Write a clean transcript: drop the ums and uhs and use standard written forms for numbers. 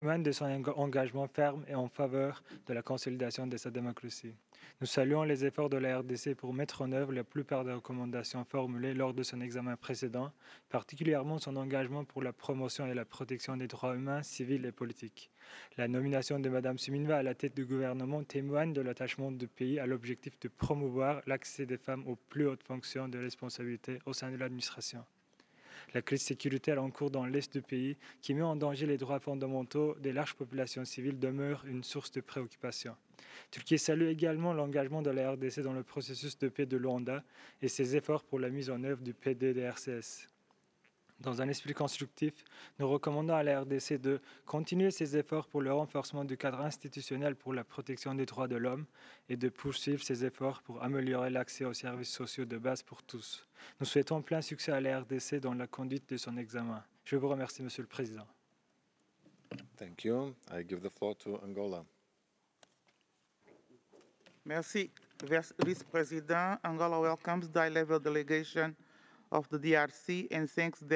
témoigne de son engagement ferme et en faveur de la consolidation de sa démocratie. Nous saluons les efforts de la RDC pour mettre en œuvre la plupart des recommandations formulées lors de son examen précédent, particulièrement son engagement pour la promotion et la protection des droits humains, civils et politiques. La nomination de Mme Suminwa à la tête du gouvernement témoigne de l'attachement du pays à l'objectif de promouvoir l'accès des femmes aux plus hautes fonctions de responsabilité au sein de l'administration. La crise sécuritaire en cours dans l'est du pays, qui met en danger les droits fondamentaux des larges populations civiles, demeure une source de préoccupation. Turquie salue également l'engagement de la RDC dans le processus de paix de Luanda et ses efforts pour la mise en œuvre du PDDRCS. Dans un esprit constructif, nous recommandons à la RDC de continuer ses efforts pour le renforcement du cadre institutionnel pour la protection des droits de l'homme et de poursuivre ses efforts pour améliorer l'accès aux services sociaux de base pour tous. Nous souhaitons plein succès à la RDC dans la conduite de son examen. Je vous remercie, Monsieur le Président. Thank you. I give the floor to Angola. Merci, Vice President. Angola welcomes the high-level delegation of the DRC and thanks them